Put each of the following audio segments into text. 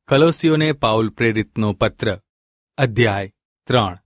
કલોસીઓને Paul પ્રેરિતનો પત્ર અધ્યાય 3.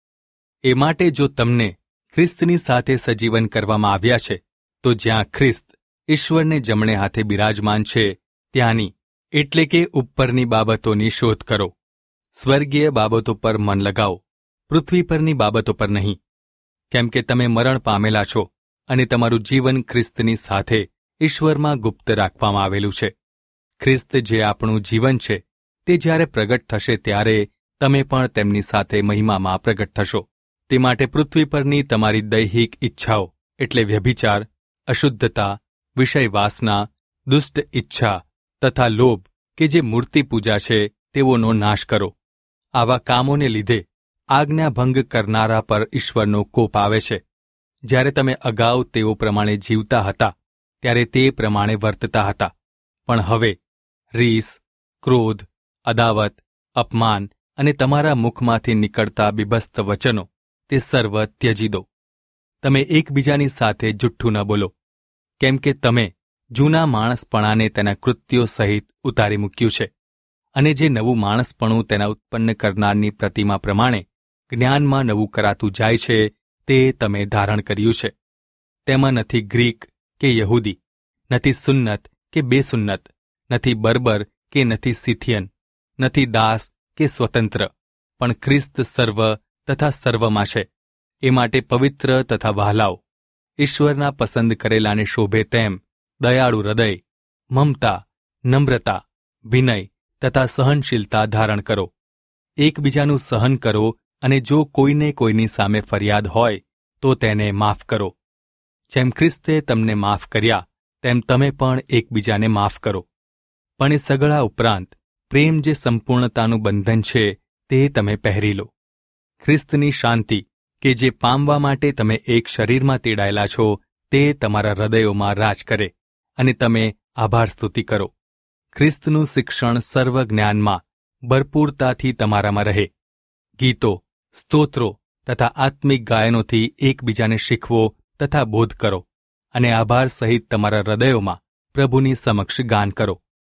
એ માટે જો તમને ખ્રિસ્તની સાથે સજીવન કરવામાં આવ્યા છે, તો જ્યાં ખ્રિસ્ત ઈશ્વરને જમણે હાથે બિરાજમાન છે ત્યાંની એટલે કે ઉપરની બાબતોની શોધ કરો. સ્વર્ગીય બાબતો પર મન લગાવો, પૃથ્વી પરની બાબતો પર નહીં. કેમ કે તમે મરણ પામેલા છો અને તમારું જીવન ખ્રિસ્તની સાથે ઈશ્વરમાં ગુપ્ત રાખવામાં આવેલું છે. ખ્રિસ્ત જે આપણું જીવન છે તે જ્યારે પ્રગટ થશે ત્યારે તમે પણ તેમની સાથે મહિમામાં પ્રગટ થશો. તે માટે પૃથ્વી પરની તમારી દૈહિક ઈચ્છાઓ એટલે વ્યભિચાર, અશુદ્ધતા, વિષય વાસના, દુષ્ટ ઈચ્છા તથા લોભ કે જે મૂર્તિ પૂજા છે તેઓનો નાશ કરો. આવા કામોને લીધે આજ્ઞાભંગ કરનારા પર ઈશ્વરનો કોપ આવે છે. જ્યારે તમે અગાઉ તેઓ પ્રમાણે જીવતા હતા ત્યારે તે પ્રમાણે વર્તતા હતા. પણ હવે રીસ, ક્રોધ, અદાવત, અપમાન અને તમારા મુખમાંથી નીકળતા બીભત્સ વચનો તે સર્વ ત્યજી દો. તમે એકબીજાની સાથે જુઠ્ઠું ન બોલો, કેમ કે તમે જૂના માણસપણાને તેના કૃત્યો સહિત ઉતારી મૂક્યું છે, અને જે નવું માણસપણું તેના ઉત્પન્ન કરનારની પ્રતિમા પ્રમાણે જ્ઞાનમાં નવું કરાતું જાય છે તે તમે ધારણ કર્યું છે. તેમાં નથી ગ્રીક કે યહૂદી, નથી સુન્નત કે બેસુન્નત, નથી બર્બર કે નથી સિથિયન, નથી દાસ કે સ્વતંત્ર, પણ ખ્રિસ્ત સર્વ તથા સર્વમાં છે. એ માટે પવિત્ર તથા વહાલાઓ, ઈશ્વરના પસંદ કરેલાને શોભે તેમ દયાળુ હૃદય, મમતા, નમ્રતા, વિનય તથા સહનશીલતા ધારણ કરો. એકબીજાનું સહન કરો, અને જો કોઈને કોઈની સામે ફરિયાદ હોય તો તેને માફ કરો. જેમ ખ્રિસ્તે તમને માફ કર્યા તેમ તમે પણ એકબીજાને માફ કરો. પણ એ સગળા ઉપરાંત પ્રેમ જે સંપૂર્ણતાનું બંધન છે તે તમે પહેરી લો. ખ્રિસ્તની શાંતિ કે જે પામવા માટે તમે એક શરીરમાં તેડાયેલા છો તે તમારા હૃદયોમાં રાજ કરે, અને તમે આભાર સ્તુતિ કરો. ખ્રિસ્તનું શિક્ષણ સર્વ જ્ઞાનમાં ભરપૂરતાથી તમારામાં રહે. ગીતો, સ્તોત્રો તથા આત્મિક ગાયનોથી એકબીજાને શીખવો તથા બોધ કરો, અને આભાર સહિત તમારા હૃદયોમાં પ્રભુની સમક્ષ ગાન કરો.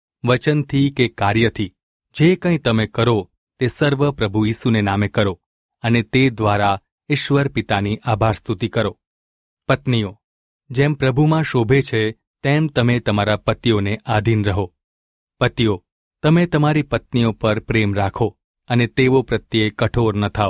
વચનથી કે કાર્યથી જે કંઈ તમે કરો તે સર્વ પ્રભુ ઈસુને નામે કરો, અને તે દ્વારા ઈશ્વર પિતાની આભાર સ્તુતિ કરો. પત્નીઓ, જેમ પ્રભુમાં શોભે છે તેમ તમે તમારા પતિઓને આધીન રહો. પતિઓ, તમે તમારી પત્નીઓ પર પ્રેમ રાખો, અને તેઓ પ્રત્યે કઠોર ન થાઓ.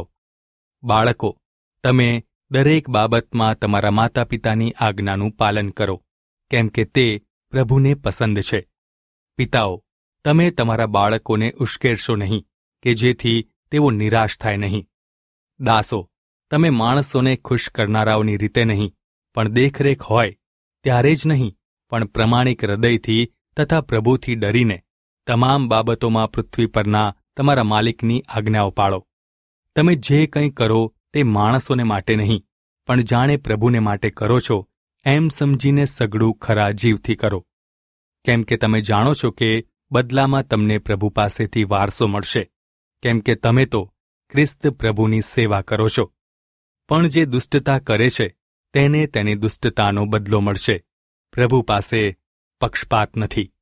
બાળકો, તમે દરેક બાબતમાં તમારા માતા પિતાની આજ્ઞાનું પાલન કરો, કેમ કે તે પ્રભુને પસંદ છે. પિતાઓ, તમે તમારા બાળકોને ઉશ્કેરશો નહીં, કે જેથી તેઓ નિરાશ થાય નહીં. દાસો, તમે માણસોને ખુશ કરનારાઓની રીતે નહીં, પણ દેખરેખ હોય ત્યારે જ નહીં, પણ પ્રમાણિક હૃદયથી તથા પ્રભુથી ડરીને તમામ બાબતોમાં પૃથ્વી પરના તમારા માલિકની આજ્ઞાઓ પાળો. તમે જે કંઈ કરો તે માણસોને માટે નહીં, પણ જાણે પ્રભુને માટે કરો છો એમ સમજીને સઘળું ખરા જીવથી કરો. કેમ કે તમે જાણો છો કે બદલામાં તમને પ્રભુ પાસેથી વારસો મળશે, કેમ કે તમે તો ખ્રિસ્ત પ્રભુની સેવા કરો છો. પણ જે દુષ્ટતા કરે છે તેને તેની દુષ્ટતાનો બદલો મળશે. પ્રભુ પાસે પક્ષપાત નથી.